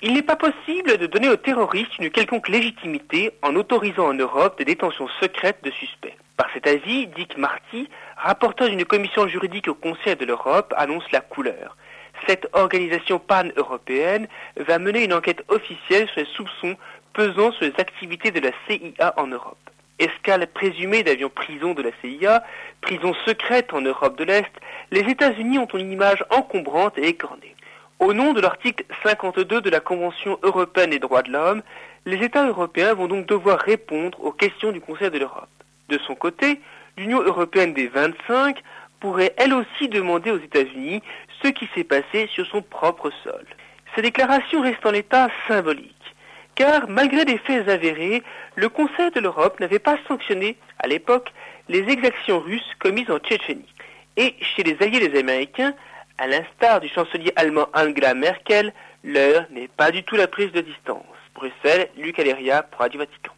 Il n'est pas possible de donner aux terroristes une quelconque légitimité en autorisant en Europe des détentions secrètes de suspects. Par cet avis, Dick Marty, rapporteur d'une commission juridique au Conseil de l'Europe, annonce la couleur. Cette organisation pan-européenne va mener une enquête officielle sur les soupçons pesant sur les activités de la CIA en Europe. Escale présumée d'avions prison de la CIA, prison secrète en Europe de l'Est, les États-Unis ont une image encombrante et écornée. Au nom de l'article 52 de la Convention européenne des droits de l'homme, les États européens vont donc devoir répondre aux questions du Conseil de l'Europe. De son côté, l'Union européenne des 25 pourrait elle aussi demander aux États-Unis ce qui s'est passé sur son propre sol. Ces déclarations restent en état symbolique, car malgré des faits avérés, le Conseil de l'Europe n'avait pas sanctionné, à l'époque, les exactions russes commises en Tchétchénie. Et chez les alliés des Américains, à l'instar du chancelier allemand Angela Merkel, l'heure n'est pas du tout la prise de distance. Bruxelles, Luc Aléria pour Radio Vatican.